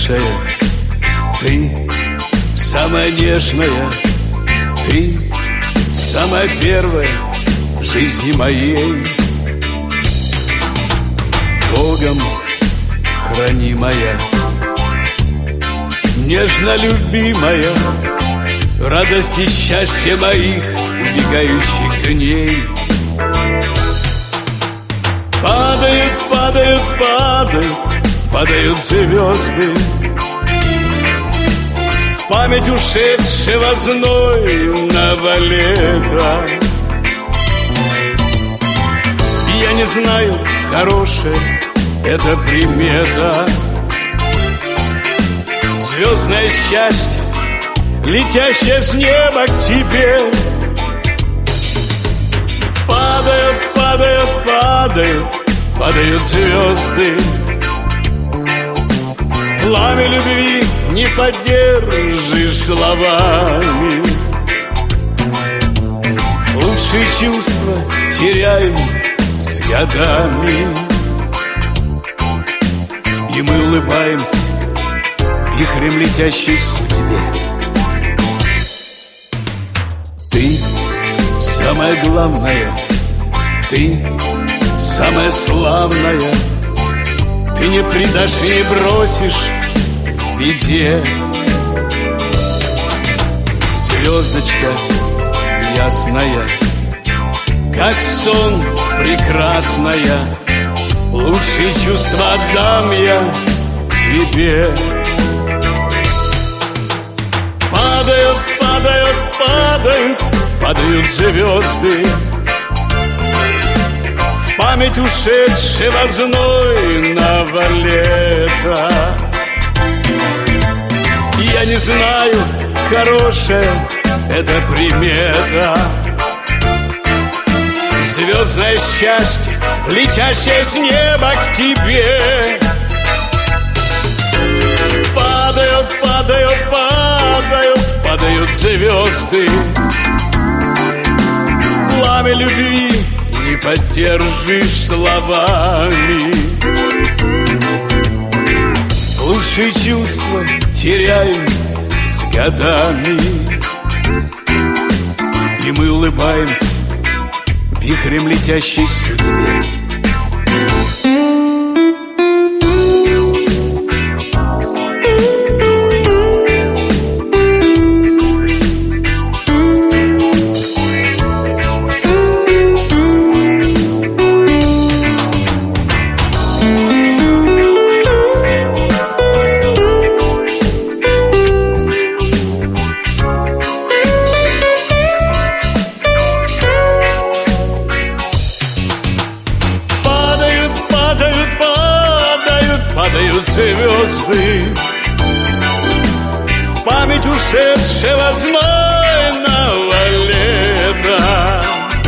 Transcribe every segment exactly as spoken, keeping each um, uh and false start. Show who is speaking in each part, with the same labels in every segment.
Speaker 1: лучшая, ты самая нежная, ты самая первая в жизни моей. Богом хранимая, нежно любимая, радость и счастье моих убегающих дней. Падают, падают, падают, падают звезды в память ушедшего знойного лета. И я не знаю, хорошая это примета, звездное счастье, летящее с неба к тебе. Падают, падают, падают, падают звезды. Пламя любви не поддержишь словами. Лучшие чувства теряем с годами. И мы улыбаемся вихрем летящей судьбе. Ты самая главная, ты самая славная, ты не предашь и не бросишь в беде. Звездочка ясная, как сон прекрасная, лучшие чувства отдам я тебе. Падают, падают, падают, падают звезды в память ушедшего знойного лета. Я не знаю, хорошая это примета, звездное счастье, летящее с неба к тебе. Падают, падают, падают, падают звезды. Пламя любви не поддержишь словами. Лучшие чувства теряем с годами. И мы улыбаемся вихрем летящей судьбе. Падают звезды в память ушедшего знойного лета.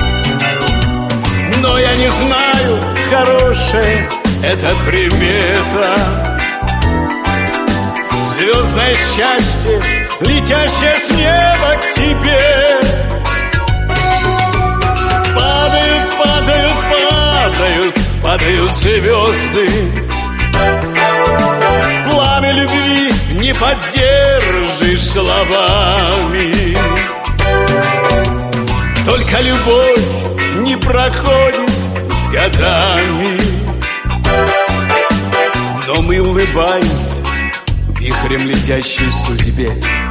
Speaker 1: Но я не знаю, хорошая это примета, звездное счастье, летящее с неба к тебе. Падают, падают, падают, падают звезды. Пламя любви не поддержишь словами. Только любовь не проходит с годами. Но мы улыбаемся вихрем летящей судьбе.